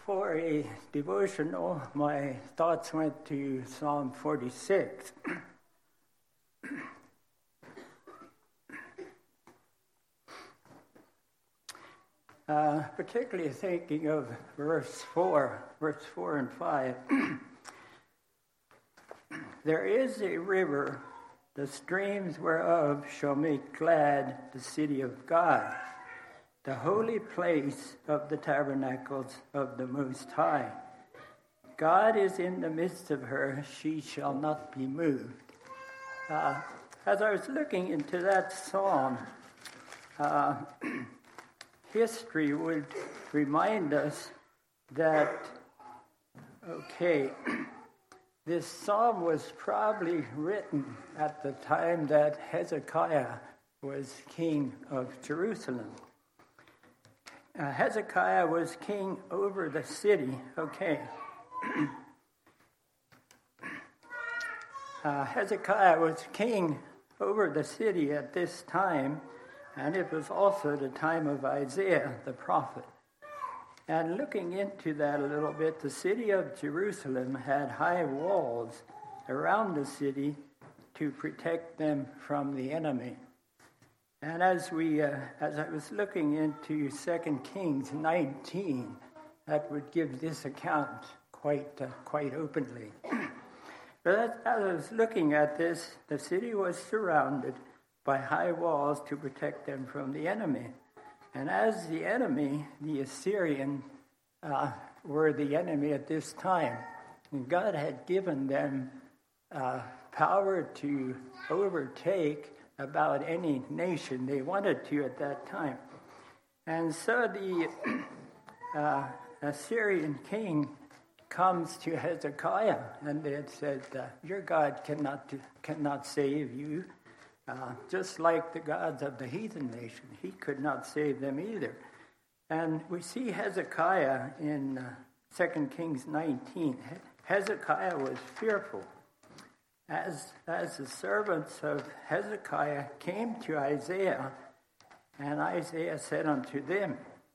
For a devotional, my thoughts went to Psalm 46. Particularly thinking of verse 4 and 5. There is a river, the streams whereof shall make glad the city of God, the holy place of the tabernacles of the Most High. God is in the midst of her, she shall not be moved. As I was looking into that psalm, history would remind us that, this psalm was probably written at the time that Hezekiah was king of Jerusalem. Hezekiah was king over the city. Hezekiah was king over the city at this time, and it was also the time of Isaiah the prophet. And looking into that a little bit, the city of Jerusalem had high walls around the city to protect them from the enemy. And as I was looking into 2 Kings 19, that would give this account quite openly. But as I was looking at this, the city was surrounded by high walls to protect them from the enemy. And as the enemy, the Assyrian, were the enemy at this time, and God had given them power to overtake about any nation they wanted to at that time. And so the Assyrian king comes to Hezekiah, and they had said, your God cannot save you, just like the gods of the heathen nation. He could not save them either. And we see Hezekiah in 2 Kings 19. Hezekiah was fearful. As the servants of Hezekiah came to Isaiah, and Isaiah said unto them,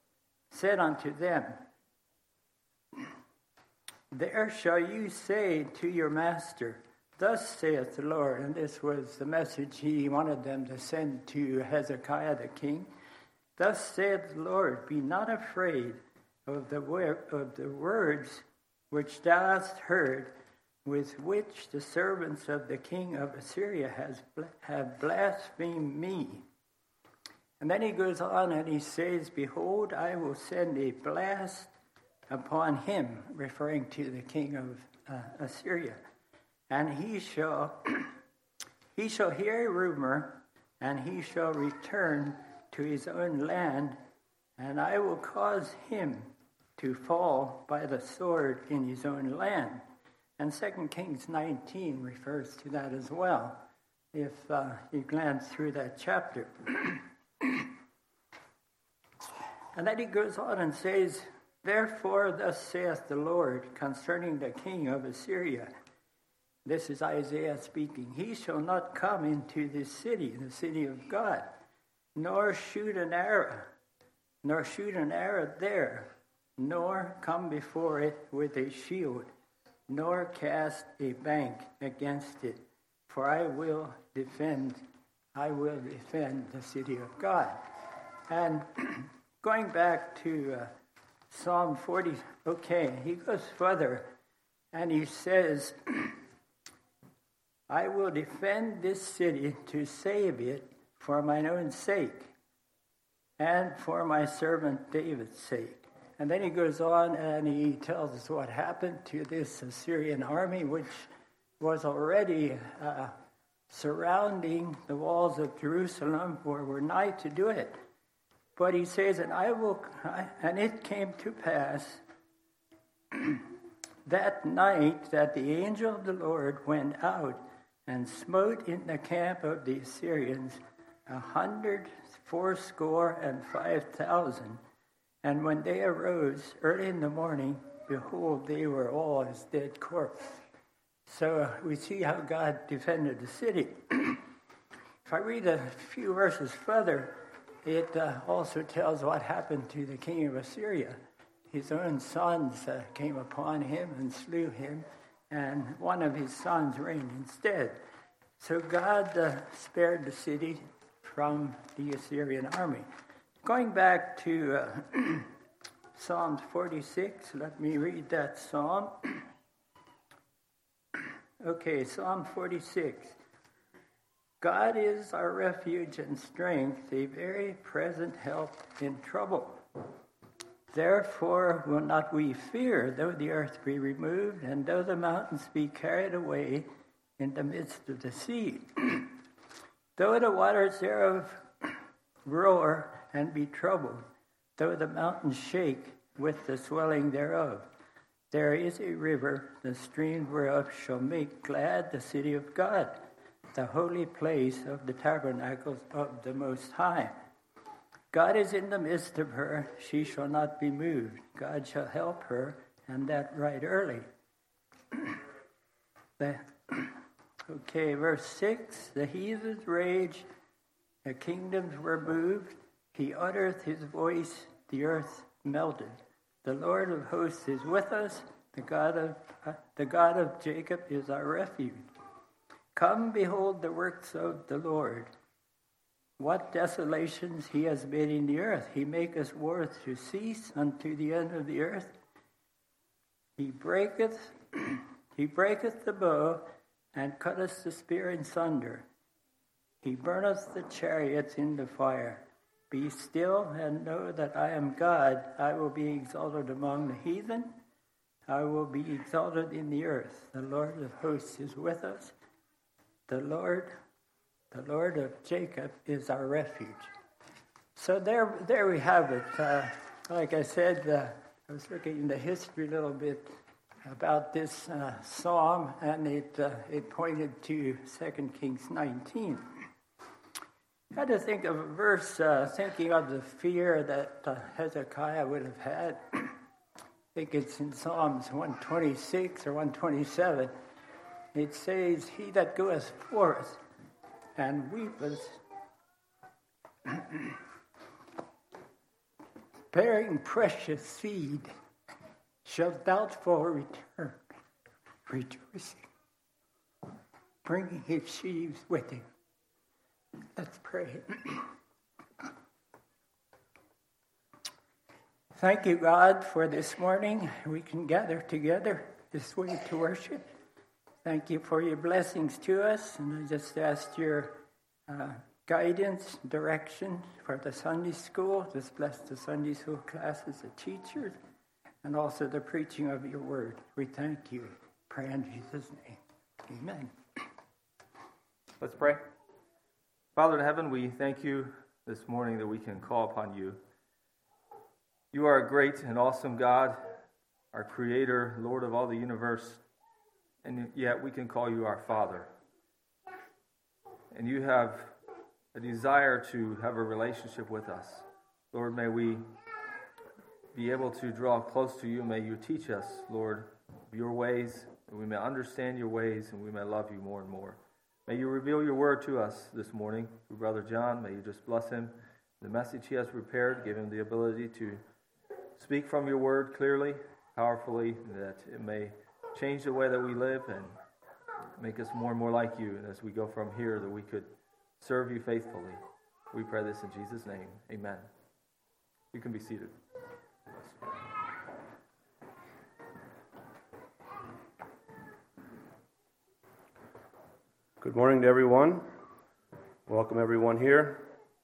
there shall you say to your master, thus saith the Lord. And this was the message he wanted them to send to Hezekiah the king. Thus saith the Lord, be not afraid of the words which thou hast heard, with which the servants of the king of Assyria have blasphemed me. And then he goes on and he says, behold, I will send a blast upon him, referring to the king of Assyria. And he shall hear a rumor, and he shall return to his own land, and I will cause him to fall by the sword in his own land. And 2 Kings 19 refers to that as well, if you glance through that chapter. And then he goes on and says, therefore thus saith the Lord concerning the king of Assyria. This is Isaiah speaking. He shall not come into this city, the city of God, nor shoot an arrow there, nor come before it with a shield, nor cast a bank against it, for I will defend the city of God. And going back to Psalm 40, he goes further, and he says, I will defend this city to save it for mine own sake, and for my servant David's sake. And then he goes on and he tells us what happened to this Assyrian army, which was already surrounding the walls of Jerusalem, or were nigh to do it. But he says, and it came to pass that night that the angel of the Lord went out and smote in the camp of the Assyrians 185,000. And when they arose early in the morning, behold, they were all as dead corpses. So we see how God defended the city. If I read a few verses further, it also tells what happened to the king of Assyria. his own sons came upon him and slew him, and one of his sons reigned instead. So God spared the city from the Assyrian army. Going back to Psalm 46, let me read that psalm. Okay, Psalm 46. God is our refuge and strength, a very present help in trouble. Therefore will not we fear, though the earth be removed, and though the mountains be carried away in the midst of the sea. Though the waters thereof roar and be troubled, though the mountains shake with the swelling thereof. There is a river, the stream whereof shall make glad the city of God, the holy place of the tabernacles of the Most High. God is in the midst of her, she shall not be moved. God shall help her, and that right early. Okay, verse 6, the heathens raged, the kingdoms were moved. He uttereth his voice, the earth melted. The Lord of hosts is with us, the God of Jacob is our refuge. Come, behold the works of the Lord. What desolations he has made in the earth. He maketh wars to cease unto the end of the earth. He breaketh the bow, and cutteth the spear in sunder. He burneth the chariots in the fire. Be still and know that I am God. I will be exalted among the heathen. I will be exalted in the earth. The Lord of hosts is with us. The Lord of Jacob is our refuge. So there we have it. Like I said, I was looking into history a little bit about this psalm, and it pointed to 2 Kings 19. I had to think of a verse, thinking of the fear that Hezekiah would have had. I think it's in Psalms 126 or 127. It says, he that goeth forth and weepeth, bearing precious seed, shall doubtful return, rejoicing, bringing his sheaves with him. Let's pray. Thank you, God, for this morning. We can gather together this way to worship. Thank you for your blessings to us, and I just ask your guidance, direction for the Sunday school. Just bless the Sunday school classes, the teachers, and also the preaching of your word. We thank you. Pray in Jesus' name. Amen. Let's pray. Father in heaven, we thank you this morning that we can call upon you. You are a great and awesome God, our Creator, Lord of all the universe, and yet we can call you our Father. And you have a desire to have a relationship with us. Lord, may we be able to draw close to you. May you teach us, Lord, your ways, and we may understand your ways, and we may love you more and more. May you reveal your word to us this morning through Brother John. May you just bless him. The message he has prepared, give him the ability to speak from your word clearly, powerfully, that it may change the way that we live and make us more and more like you. And as we go from here, that we could serve you faithfully. We pray this in Jesus' name. Amen. You can be seated. Good morning to everyone. Welcome everyone here.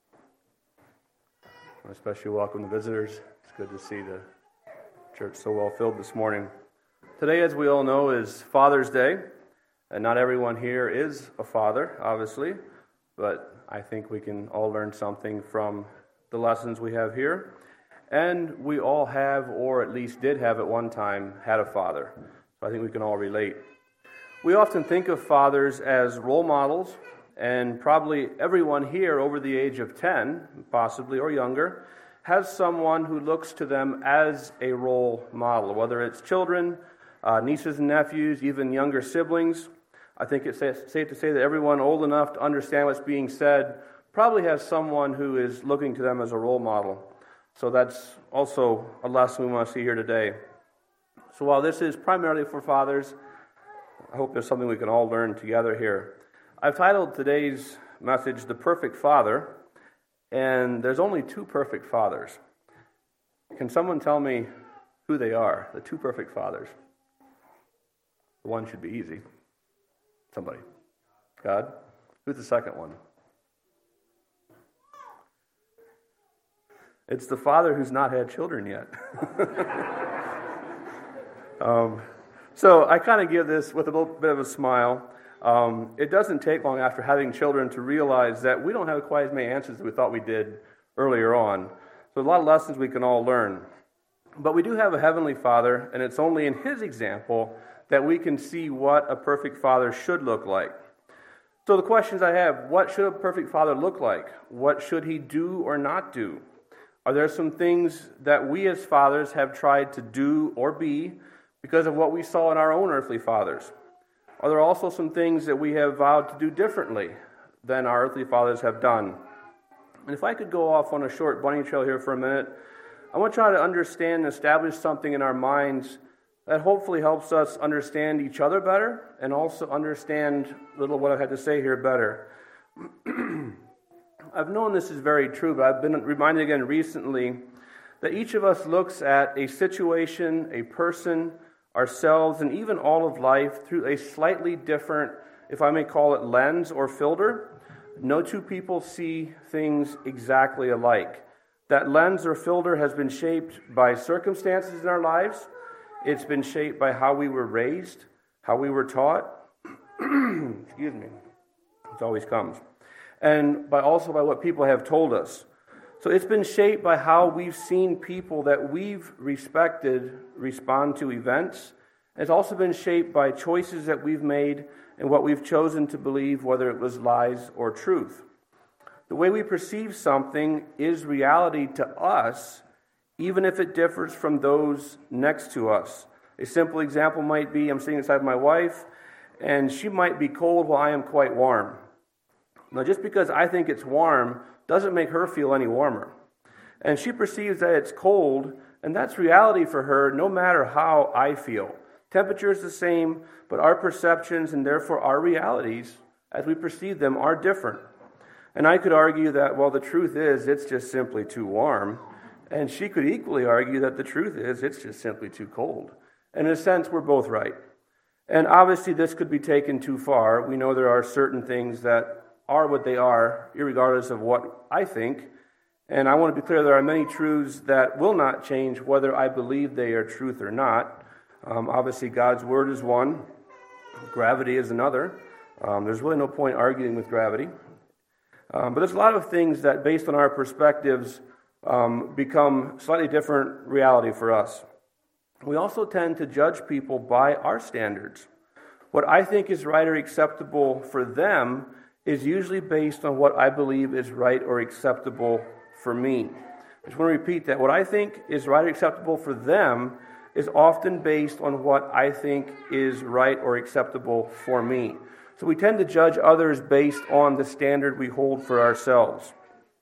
I especially welcome the visitors. It's good to see the church so well filled this morning. Today, as we all know, is Father's Day. And not everyone here is a father, obviously. But I think we can all learn something from the lessons we have here. And we all have, or at least did have at one time, had a father. So I think we can all relate. We often think of fathers as role models, and probably everyone here over the age of 10, possibly, or younger, has someone who looks to them as a role model, whether it's children, nieces and nephews, even younger siblings. I think it's safe to say that everyone old enough to understand what's being said probably has someone who is looking to them as a role model. So that's also a lesson we want to see here today. So while this is primarily for fathers, I hope there's something we can all learn together here. I've titled today's message, The Perfect Father, and there's only two perfect fathers. Can someone tell me who they are, the two perfect fathers? The one should be easy. Somebody. God? Who's the second one? It's the father who's not had children yet. So I kind of give this with a little bit of a smile. It doesn't take long after having children to realize that we don't have quite as many answers as we thought we did earlier on. So a lot of lessons we can all learn. But we do have a heavenly Father, and it's only in His example that we can see what a perfect father should look like. So the questions I have, what should a perfect father look like? What should he do or not do? Are there some things that we as fathers have tried to do or be because of what we saw in our own earthly fathers? Are there also some things that we have vowed to do differently than our earthly fathers have done? And if I could go off on a short bunny trail here for a minute, I want to try to understand and establish something in our minds that hopefully helps us understand each other better and also understand a little what I've had to say here better. I've known this is very true, but I've been reminded again recently that each of us looks at a situation, a person, ourselves, and even all of life through a slightly different, if I may call it, lens or filter. No two people see things exactly alike. That lens or filter has been shaped by circumstances in our lives. It's been shaped by how we were raised, how we were taught. Excuse me. It always comes. And also by what people have told us. So it's been shaped by how we've seen people that we've respected respond to events. It's also been shaped by choices that we've made and what we've chosen to believe, whether it was lies or truth. The way we perceive something is reality to us, even if it differs from those next to us. A simple example might be, I'm sitting beside my wife, and she might be cold while I am quite warm. Now, just because I think it's warm doesn't make her feel any warmer. And she perceives that it's cold, and that's reality for her, no matter how I feel. Temperature is the same, but our perceptions and therefore our realities, as we perceive them, are different. And I could argue that, well, the truth is, it's just simply too warm. And she could equally argue that the truth is, it's just simply too cold. And in a sense, we're both right. And obviously, this could be taken too far. We know there are certain things that are what they are, irregardless of what I think. And I want to be clear, there are many truths that will not change whether I believe they are truth or not. Obviously, God's Word is one. Gravity is another. There's really no point arguing with gravity. But there's a lot of things that, based on our perspectives, become slightly different reality for us. We also tend to judge people by our standards. What I think is right or acceptable for them is usually based on what I believe is right or acceptable for me. I just want to repeat that. What I think is right or acceptable for them is often based on what I think is right or acceptable for me. So we tend to judge others based on the standard we hold for ourselves.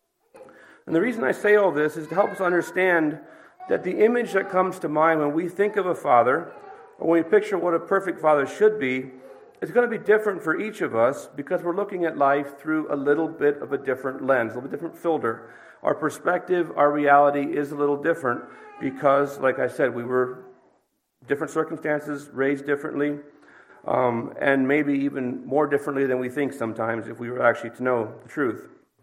And the reason I say all this is to help us understand that the image that comes to mind when we think of a father, or when we picture what a perfect father should be, is going to be different for each of us because we're looking at life through a little bit of a different lens, a little bit different filter. Our perspective, our reality is a little different because, like I said, we were different circumstances, raised differently, and maybe even more differently than we think sometimes if we were actually to know the truth.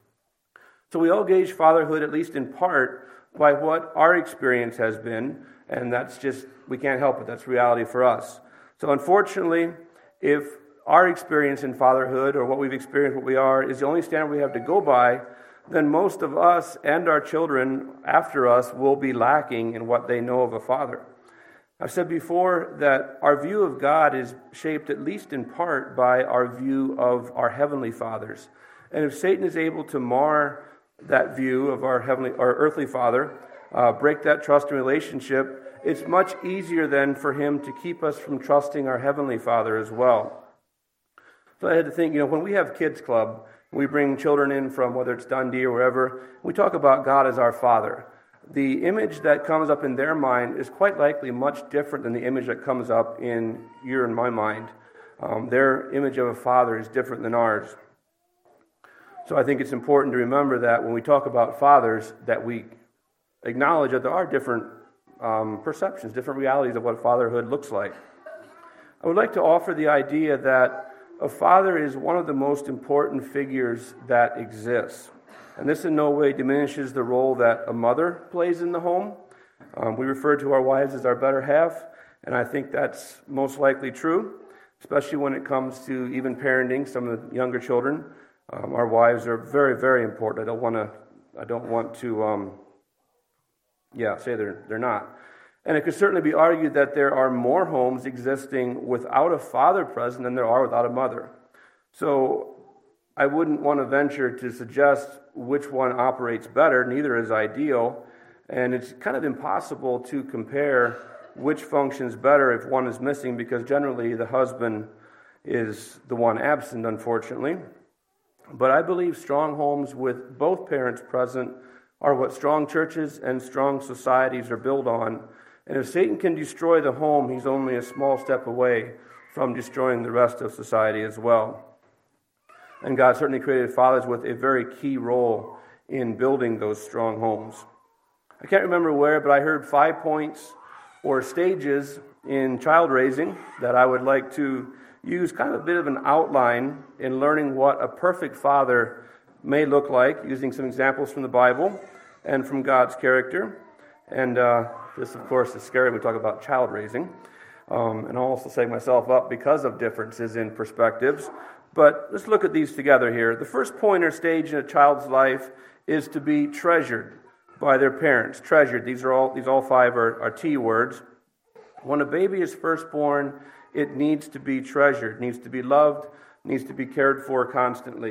So we all gauge fatherhood, at least in part, by what our experience has been, and that's just, we can't help it. That's reality for us. So unfortunately, if our experience in fatherhood, or what we've experienced, what we are, is the only standard we have to go by, then most of us and our children after us will be lacking in what they know of a father. I've said before that our view of God is shaped at least in part by our view of our heavenly fathers. And if Satan is able to mar that view of our earthly father, break that trust and relationship, it's much easier then for him to keep us from trusting our heavenly Father as well. So I had to think, when we have kids club, we bring children in from whether it's Dundee or wherever, we talk about God as our Father. the image that comes up in their mind is quite likely much different than the image that comes up in your and my mind. Their image of a father is different than ours. So I think it's important to remember that when we talk about fathers, that we acknowledge that there are different perceptions, different realities of what fatherhood looks like. I would like to offer the idea that a father is one of the most important figures that exists. And this in no way diminishes the role that a mother plays in the home. We refer to our wives as our better half, and I think that's most likely true, especially when it comes to even parenting some of the younger children. Our wives are very, very important. I don't want to say they're not. And it could certainly be argued that there are more homes existing without a father present than there are without a mother. So I wouldn't want to venture to suggest which one operates better. Neither is ideal. And it's kind of impossible to compare which functions better if one is missing, because generally the husband is the one absent, unfortunately. But I believe strong homes with both parents present are what strong churches and strong societies are built on. And if Satan can destroy the home, he's only a small step away from destroying the rest of society as well. And God certainly created fathers with a very key role in building those strong homes. I can't remember where, but I heard 5 points or stages in child raising that I would like to use kind of a bit of an outline in learning what a perfect father may look like, using some examples from the Bible and from God's character. And this, of course, is scary when we talk about child raising. And I'll also set myself up because of differences in perspectives. But let's look at these together here. The first point or stage in a child's life is to be treasured by their parents. Treasured. These all 5 are T words. When a baby is first born, it needs to be treasured, needs to be loved, needs to be cared for constantly.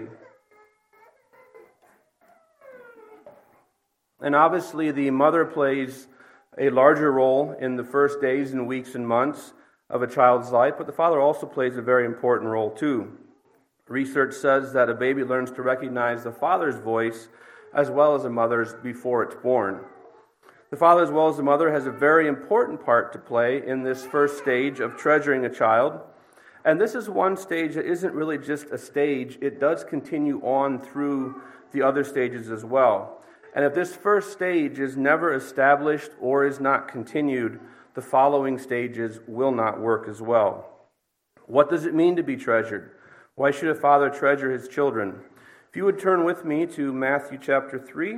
And obviously the mother plays a larger role in the first days and weeks and months of a child's life, but the father also plays a very important role too. Research says that a baby learns to recognize the father's voice as well as a mother's before it's born. The father as well as the mother has a very important part to play in this first stage of treasuring a child. And this is one stage that isn't really just a stage. It does continue on through the other stages as well. And if this first stage is never established or is not continued, the following stages will not work as well. What does it mean to be treasured? Why should a father treasure his children? If you would turn with me to Matthew chapter 3.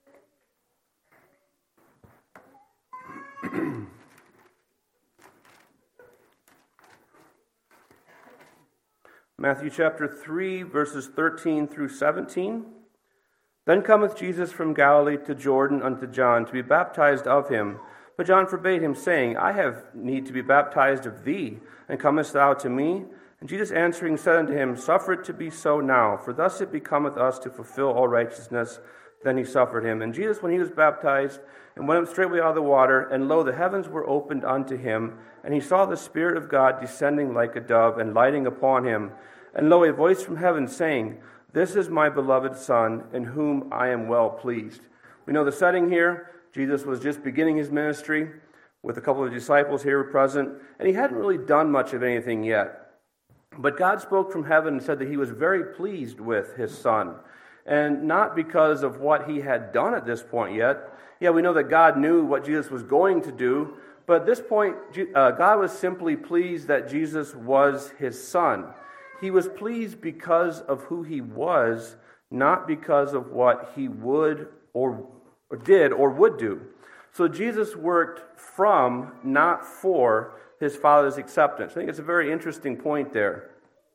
Matthew chapter 3, verses 13 through 17. Then cometh Jesus from Galilee to Jordan unto John to be baptized of him. But John forbade him, saying, I have need to be baptized of thee, and comest thou to me? And Jesus answering said unto him, Suffer it to be so now, for thus it becometh us to fulfill all righteousness. Then he suffered him. And Jesus, when he was baptized, and went up straightway out of the water, and lo, the heavens were opened unto him, and he saw the Spirit of God descending like a dove, and lighting upon him. And lo, a voice from heaven saying, This is my beloved Son, in whom I am well pleased. We know the setting here. Jesus was just beginning his ministry with a couple of disciples here present, and he hadn't really done much of anything yet. But God spoke from heaven and said that he was very pleased with his Son. And not because of what he had done at this point yet. Yeah, we know that God knew what Jesus was going to do, but at this point, God was simply pleased that Jesus was his Son. He was pleased because of who he was, not because of what he would or did or would do. So Jesus worked from, not for, his Father's acceptance. I think it's a very interesting point there.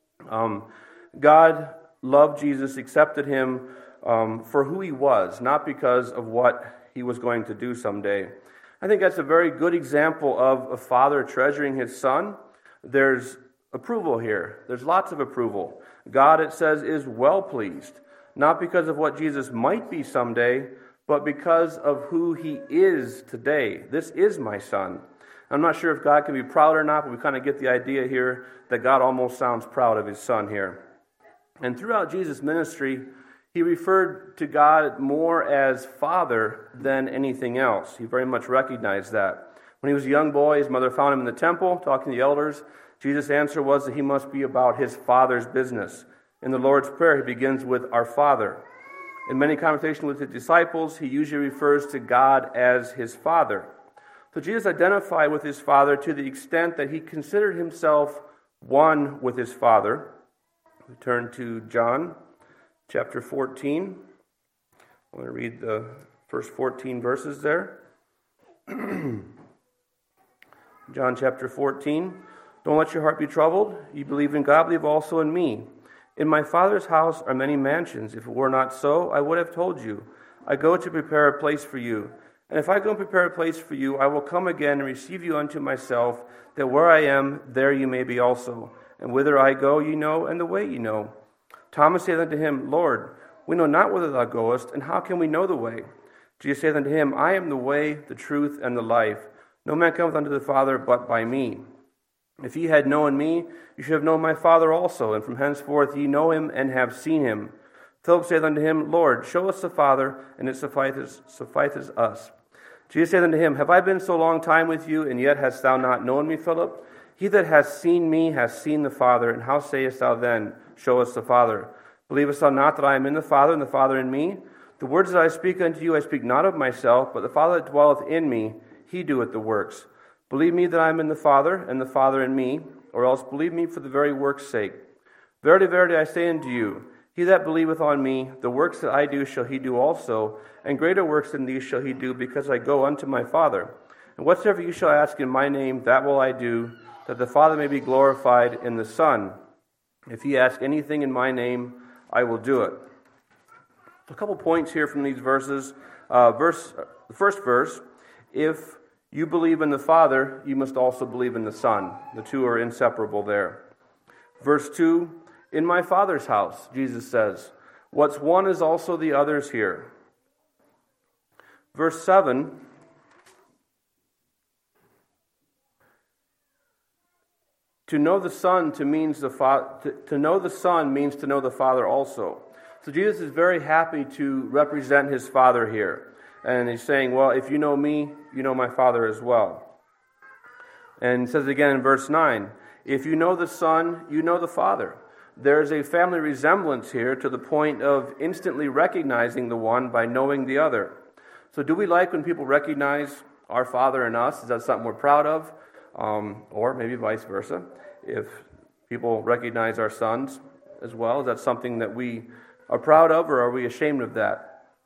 God loved Jesus, accepted him for who he was, not because of what he was going to do someday. I think that's a very good example of a father treasuring his son. There's approval here. There's lots of approval. God, it says, is well pleased, not because of what Jesus might be someday, but because of who he is today. This is my son. I'm not sure if God can be proud or not, but we kind of get the idea here that God almost sounds proud of his son here. And throughout Jesus' ministry, he referred to God more as Father than anything else. He very much recognized that. When he was a young boy, his mother found him in the temple talking to the elders. Jesus' answer was that he must be about his Father's business. In the Lord's Prayer, he begins with our Father. In many conversations with his disciples, he usually refers to God as his Father. So Jesus identified with his Father to the extent that he considered himself one with his Father. We turn to John chapter 14. I'm going to read the first 14 verses there. John chapter 14. Don't let your heart be troubled. You believe in God, believe also in me. In my Father's house are many mansions. If it were not so, I would have told you. I go to prepare a place for you. And if I go and prepare a place for you, I will come again and receive you unto myself, that where I am, there you may be also. And whither I go, ye know, and the way ye know. Thomas saith unto him, Lord, we know not whither thou goest, and how can we know the way? Jesus saith unto him, I am the way, the truth, and the life. No man cometh unto the Father but by me. If ye had known me, you should have known my Father also, and from henceforth ye know him and have seen him. Philip saith unto him, Lord, show us the Father, and it sufficeth us. Jesus saith unto him, Have I been so long time with you, and yet hast thou not known me, Philip? He that hath seen me hath seen the Father, and how sayest thou then, Show us the Father? Believest thou not that I am in the Father, and the Father in me? The words that I speak unto you, I speak not of myself, but the Father that dwelleth in me, he doeth the works. Believe me that I am in the Father, and the Father in me, or else believe me for the very work's sake. Verily, verily, I say unto you, he that believeth on me, the works that I do shall he do also, and greater works than these shall he do, because I go unto my Father. And whatsoever you shall ask in my name, that will I do, that the Father may be glorified in the Son. If ye ask anything in my name, I will do it. A couple points here from these verses. The first verse, if you believe in the Father, you must also believe in the Son. The two are inseparable there. Verse 2, in my Father's house, Jesus says, what's one is also the other's here. Verse 7, to know the Son means to know the Son means to know the Father also. So Jesus is very happy to represent his Father here. And he's saying, well, if you know me, you know my Father as well. And he says again in verse 9, if you know the Son, you know the Father. There's a family resemblance here to the point of instantly recognizing the one by knowing the other. So do we like when people recognize our Father in us? Is that something we're proud of? Or maybe vice versa. If people recognize our sons as well, is that something that we are proud of, or are we ashamed of that?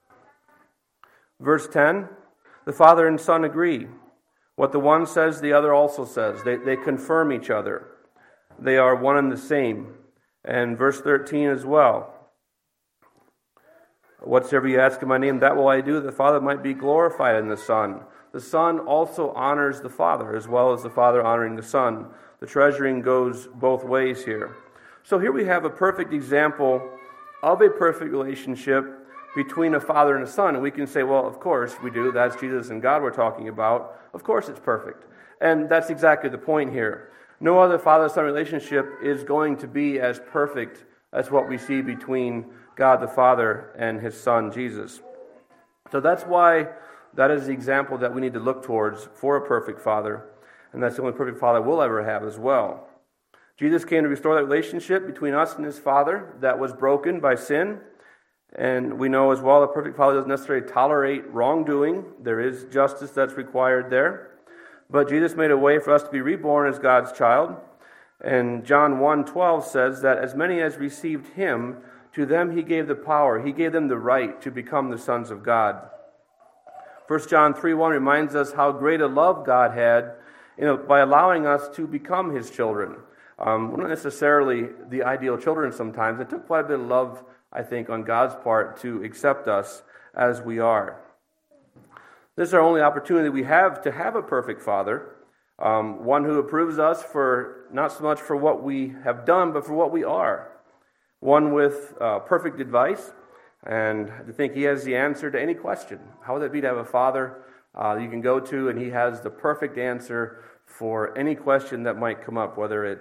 Verse 10, the Father and Son agree. What the one says, the other also says. They confirm each other. They are one and the same. And verse 13 as well. Whatsoever you ask in my name, that will I do, that the Father might be glorified in the Son. The Son also honors the Father, as well as the Father honoring the Son. The treasuring goes both ways here. So here we have a perfect example of a perfect relationship between a father and a son. And we can say, well, of course we do. That's Jesus and God we're talking about. Of course it's perfect. And that's exactly the point here. No other father-son relationship is going to be as perfect as what we see between God the Father and his Son, Jesus. So that's why that is the example that we need to look towards for a perfect father. And that's the only perfect father we'll ever have as well. Jesus came to restore that relationship between us and his Father that was broken by sin. And we know as well a perfect father doesn't necessarily tolerate wrongdoing. There is justice that's required there. But Jesus made a way for us to be reborn as God's child. And John 1:12 says that as many as received him, to them he gave the power. He gave them the right to become the sons of God. 1 John 3:1 reminds us how great a love God had by allowing us to become his children. We're not necessarily the ideal children sometimes. It took quite a bit of love, I think, on God's part to accept us as we are. This is our only opportunity we have to have a perfect father, one who approves us for not so much for what we have done, but for what we are. One with perfect advice, and to think he has the answer to any question. How would that be to have a father you can go to, and he has the perfect answer for any question that might come up, whether it's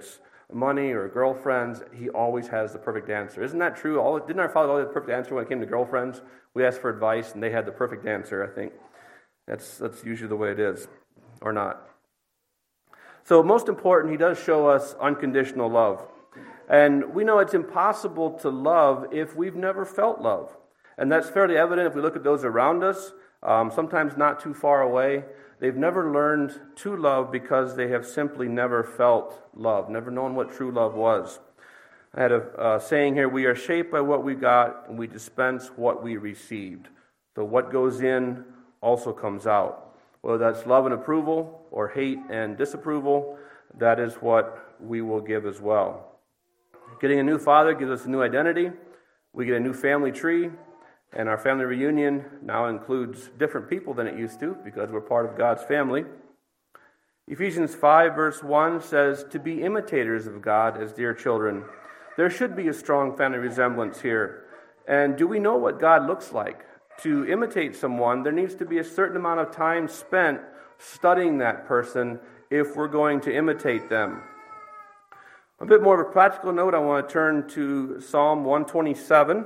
money or girlfriends, he always has the perfect answer. Isn't that true? Didn't our Father always have the perfect answer when it came to girlfriends? We asked for advice, and they had the perfect answer, I think. That's usually the way it is, or not. So most important, he does show us unconditional love. And we know it's impossible to love if we've never felt love. And that's fairly evident if we look at those around us, sometimes not too far away. They've never learned to love because they have simply never felt love, never known what true love was. I had a saying here, we are shaped by what we got, and we dispense what we received. So what goes in also comes out. Whether that's love and approval or hate and disapproval, that is what we will give as well. Getting a new father gives us a new identity. We get a new family tree. And our family reunion now includes different people than it used to because we're part of God's family. Ephesians 5 verse 1 says, to be imitators of God as dear children. There should be a strong family resemblance here. And do we know what God looks like? To imitate someone, there needs to be a certain amount of time spent studying that person if we're going to imitate them. A bit more of a practical note, I want to turn to Psalm 127.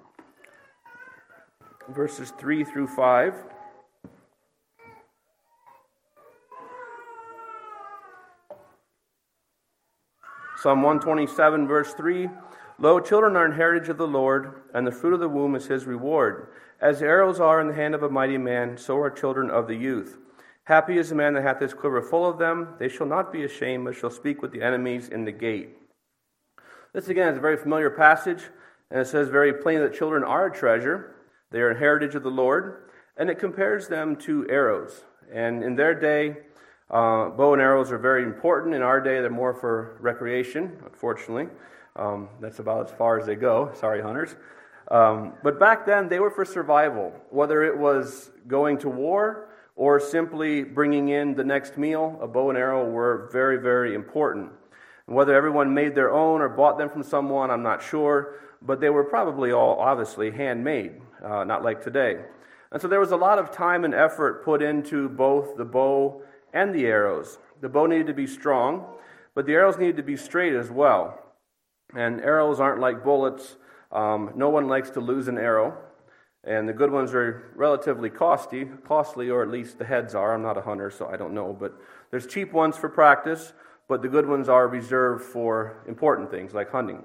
Verses 3 through 5. Psalm 127, verse 3. Lo, children are an heritage of the Lord, and the fruit of the womb is his reward. As arrows are in the hand of a mighty man, so are children of the youth. Happy is the man that hath his quiver full of them. They shall not be ashamed, but shall speak with the enemies in the gate. This, again, is a very familiar passage, and it says very plainly that children are a treasure. They are a heritage of the Lord, and it compares them to arrows. And in their day, bow and arrows are very important. In our day, they're more for recreation, unfortunately. That's about as far as they go. Sorry, hunters. But back then, they were for survival. Whether it was going to war or simply bringing in the next meal, a bow and arrow were very, very important. And whether everyone made their own or bought them from someone, I'm not sure. But they were probably all, obviously, handmade, not like today. And so there was a lot of time and effort put into both the bow and the arrows. The bow needed to be strong, but the arrows needed to be straight as well. And arrows aren't like bullets. No one likes to lose an arrow. And the good ones are relatively costly, or at least the heads are. I'm not a hunter, so I don't know. But there's cheap ones for practice, but the good ones are reserved for important things like hunting.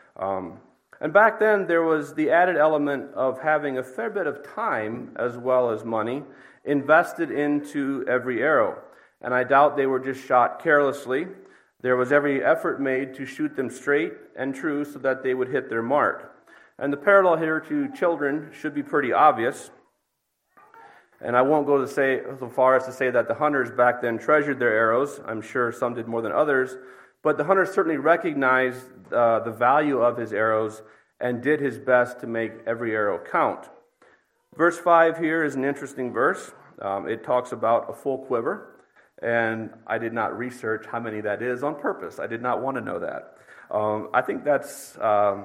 And back then, there was the added element of having a fair bit of time, as well as money, invested into every arrow. And I doubt they were just shot carelessly. There was every effort made to shoot them straight and true so that they would hit their mark. And the parallel here to children should be pretty obvious. And I won't go so far as to say that the hunters back then treasured their arrows. I'm sure some did more than others. But the hunter certainly recognized the value of his arrows and did his best to make every arrow count. Verse 5 here is an interesting verse. It talks about a full quiver, and I did not research how many that is on purpose. I did not want to know that. I think that's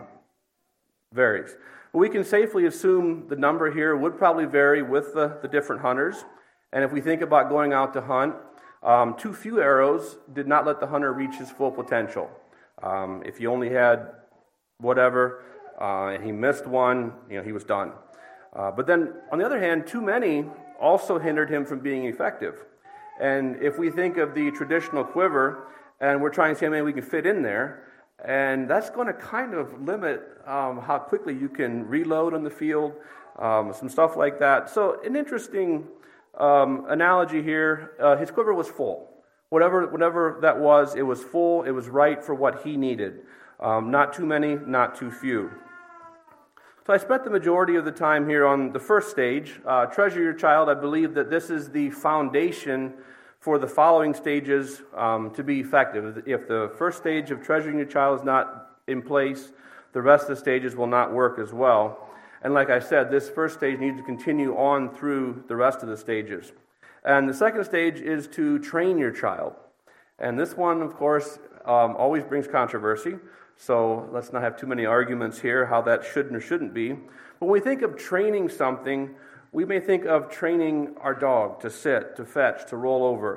varies. We can safely assume the number here would probably vary with the different hunters. And if we think about going out to hunt, too few arrows did not let the hunter reach his full potential. If he only had whatever, and he missed one, he was done. But then, on the other hand, too many also hindered him from being effective. And if we think of the traditional quiver, and we're trying to see how many we can fit in there, and that's going to kind of limit how quickly you can reload on the field, some stuff like that. So an interesting analogy here, his quiver was full. Whatever that was, it was full, it was right for what he needed. Not too many, not too few. So I spent the majority of the time here on the first stage, treasure your child. I believe that this is the foundation for the following stages to be effective. If the first stage of treasuring your child is not in place, the rest of the stages will not work as well. And like I said, this first stage needs to continue on through the rest of the stages. And the second stage is to train your child. And this one, of course, always brings controversy. So let's not have too many arguments here how that should or shouldn't be. But when we think of training something, we may think of training our dog to sit, to fetch, to roll over.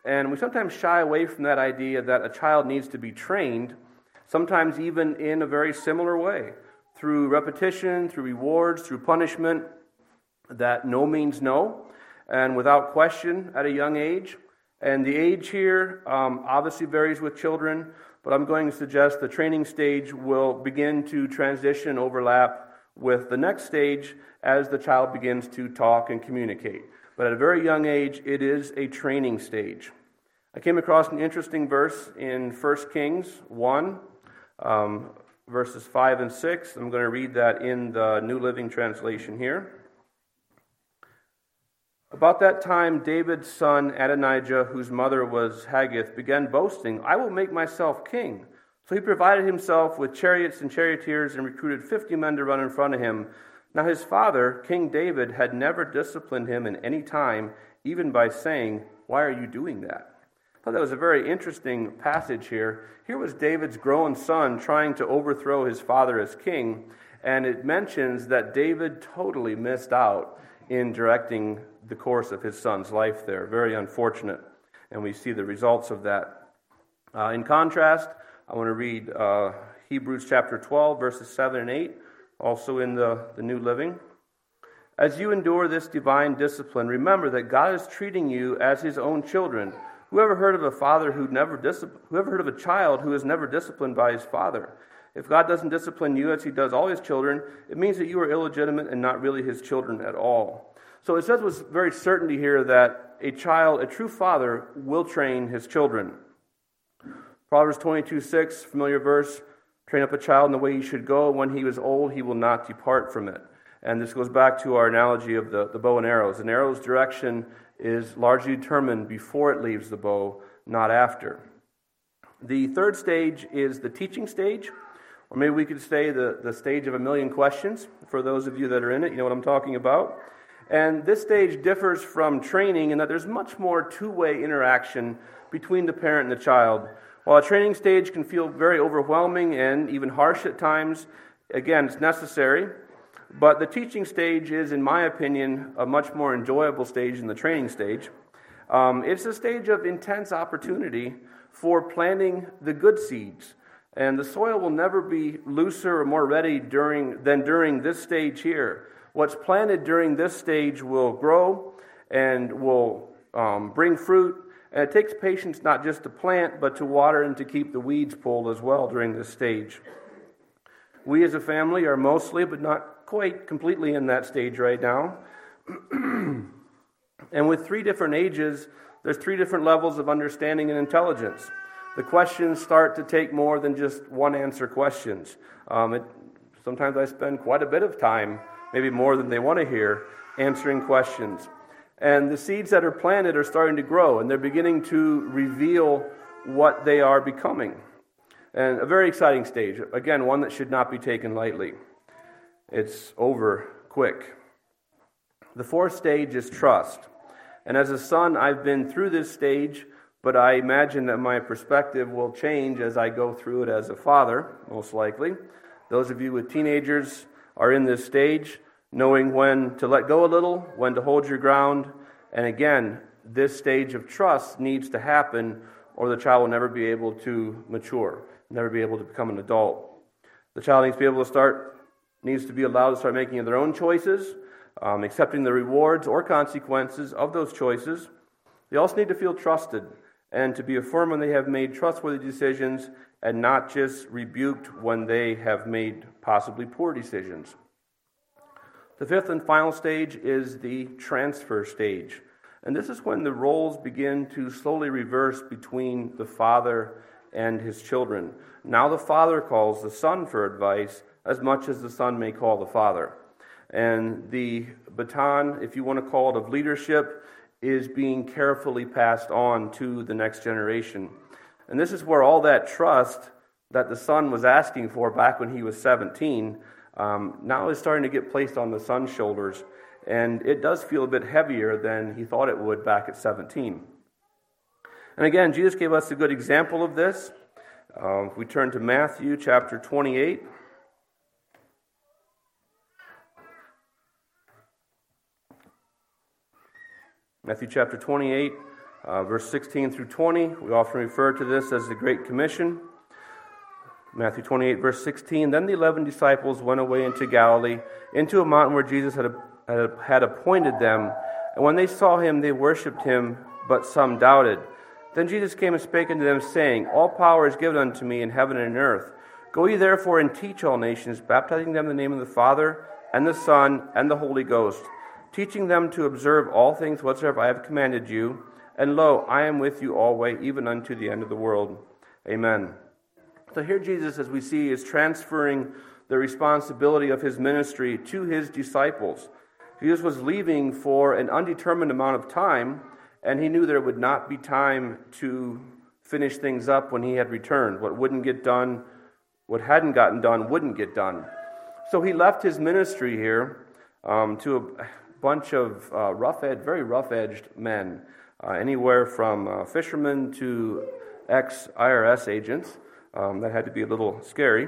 And we sometimes shy away from that idea that a child needs to be trained, sometimes even in a very similar way, through repetition, through rewards, through punishment, that no means no, and without question at a young age. And the age here obviously varies with children, but I'm going to suggest the training stage will begin to transition, overlap with the next stage as the child begins to talk and communicate. But at a very young age, it is a training stage. I came across an interesting verse in 1 Kings 1, verses 5 and 6. I'm going to read that in the New Living Translation here. About that time, David's son Adonijah, whose mother was Haggith, began boasting, "I will make myself king." So he provided himself with chariots and charioteers and recruited 50 men to run in front of him. Now his father, King David, had never disciplined him in any time, even by saying, "Why are you doing that?" I thought that was a very interesting passage here. Here was David's grown son trying to overthrow his father as king, and it mentions that David totally missed out in directing the course of his son's life there. Very unfortunate, and we see the results of that. In contrast, I want to read Hebrews chapter 12, verses 7 and 8, also in the New Living. As you endure this divine discipline, remember that God is treating you as his own children. Whoever heard of a child who is never disciplined by his father? If God doesn't discipline you as he does all his children, it means that you are illegitimate and not really his children at all. So it says with very certainty here that a true father, will train his children. Proverbs 22:6, familiar verse, train up a child in the way he should go. When he is old, he will not depart from it. And this goes back to our analogy of the bow and arrows. An arrow's direction is largely determined before it leaves the bow, not after. The third stage is the teaching stage, or maybe we could say the stage of a million questions. For those of you that are in it, you know what I'm talking about. And this stage differs from training in that there's much more two-way interaction between the parent and the child. While a training stage can feel very overwhelming and even harsh at times, again, it's necessary. But the teaching stage is, in my opinion, a much more enjoyable stage than the training stage. It's a stage of intense opportunity for planting the good seeds. And the soil will never be looser or more ready than during this stage here. What's planted during this stage will grow and will bring fruit. And it takes patience not just to plant, but to water and to keep the weeds pulled as well during this stage. We as a family are mostly, but not quite completely in that stage right now. And with 3 different ages, there's 3 different levels of understanding and intelligence. The questions start to take more than just one answer questions. Sometimes I spend quite a bit of time, maybe more than they want to hear, answering questions. And the seeds that are planted are starting to grow, and they're beginning to reveal what they are becoming. And a very exciting stage. Again, one that should not be taken lightly. It's over quick. The 4th stage is trust. And as a son, I've been through this stage, but I imagine that my perspective will change as I go through it as a father, most likely. Those of you with teenagers are in this stage, knowing when to let go a little, when to hold your ground. And again, this stage of trust needs to happen, or the child will never be able to mature, never be able to become an adult. The child needs to be allowed to start making their own choices, accepting the rewards or consequences of those choices. They also need to feel trusted and to be affirmed when they have made trustworthy decisions and not just rebuked when they have made possibly poor decisions. The 5th and final stage is the transfer stage. And this is when the roles begin to slowly reverse between the father and his children. Now the father calls the son for advice as much as the son may call the father. And the baton, if you want to call it, of leadership is being carefully passed on to the next generation. And this is where all that trust that the son was asking for back when he was 17 now is starting to get placed on the son's shoulders. And it does feel a bit heavier than he thought it would back at 17. And again, Jesus gave us a good example of this. If we turn to Matthew chapter 28. Matthew chapter 28, Verse 16 through 20, we often refer to this as the Great Commission. Matthew 28, verse 16, Then the 11 disciples went away into Galilee, into a mountain where Jesus had appointed them. And when they saw him, they worshipped him, but some doubted. Then Jesus came and spake unto them, saying, All power is given unto me in heaven and in earth. Go ye therefore and teach all nations, baptizing them in the name of the Father, and the Son, and the Holy Ghost, teaching them to observe all things whatsoever I have commanded you. And lo, I am with you always, even unto the end of the world. Amen. So here Jesus, as we see, is transferring the responsibility of his ministry to his disciples. Jesus was leaving for an undetermined amount of time, and he knew there would not be time to finish things up when he had returned. What wouldn't get done, what hadn't gotten done, wouldn't get done. So he left his ministry here to a bunch of very rough-edged men, anywhere from fishermen to ex-IRS agents. That had to be a little scary.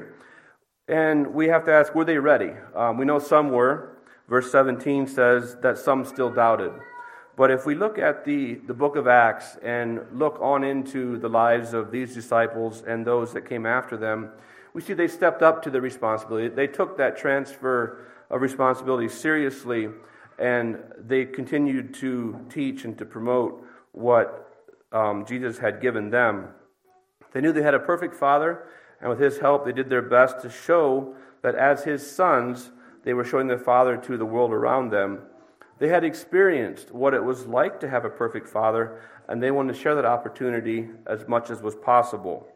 And we have to ask, were they ready? We know some were. Verse 17 says that some still doubted. But if we look at the book of Acts and look on into the lives of these disciples and those that came after them, we see they stepped up to the responsibility. They took that transfer of responsibility seriously, and they continued to teach and to promote what Jesus had given them. They knew they had a perfect Father, and with his help, they did their best to show that as his sons, they were showing their Father to the world around them. They had experienced what it was like to have a perfect Father, and they wanted to share that opportunity as much as was possible.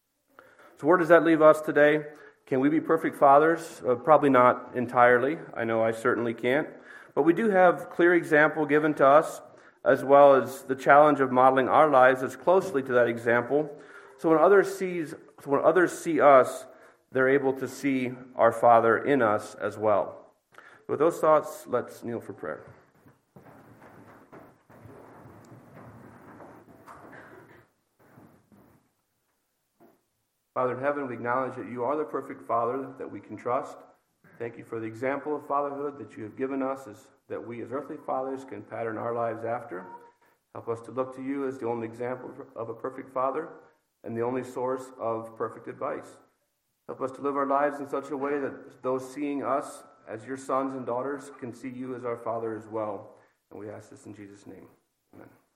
So where does that leave us today? Can we be perfect fathers? Probably not entirely. I know I certainly can't. But we do have clear example given to us, as well as the challenge of modeling our lives as closely to that example. So when others see us, they're able to see our Father in us as well. With those thoughts, let's kneel for prayer. Father in heaven, we acknowledge that you are the perfect Father that we can trust. Thank you for the example of fatherhood that you have given us, that we as earthly fathers can pattern our lives after. Help us to look to you as the only example of a perfect Father and the only source of perfect advice. Help us to live our lives in such a way that those seeing us as your sons and daughters can see you as our Father as well. And we ask this in Jesus' name. Amen.